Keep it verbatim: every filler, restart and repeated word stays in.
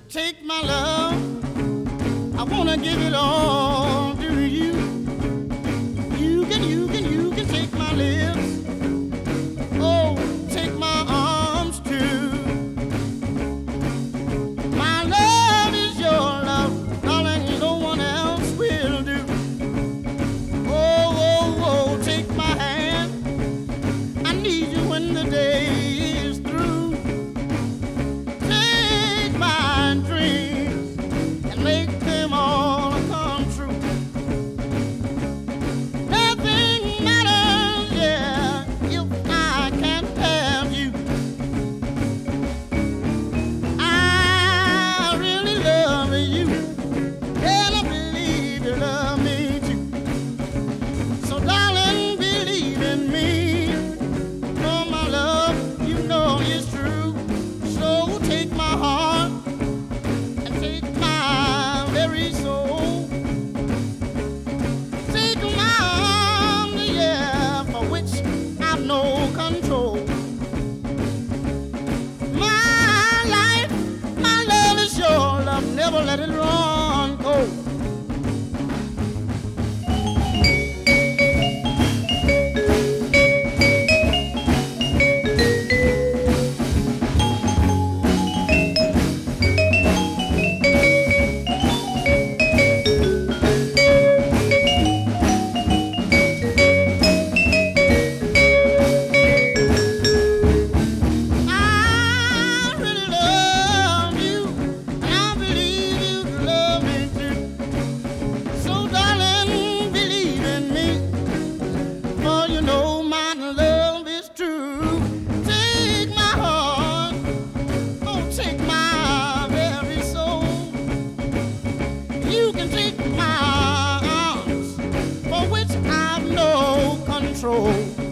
Take my love, I wanna give it all to you. You can, you can, you can take my lips. Oh, take my arms too. My love is your love, darling, no one else will do. Oh, oh, oh, take my hand. I need you when the day is through. Take my dreams and make them all come true. Nothing matters, yeah, if I can't have you. I really love you, and I believe you love me too. So darling, believe in me, for my love, you know it's true. So take my heart and take my very soul. Take my arms, yeah, for which I've no control. My life, my love is your love, never let it run cold. I really love you, and I believe you love me too. So darling, believe in me, for you know my love is true. Take my heart, oh take my very soul. You can take my arms, for which I've no control.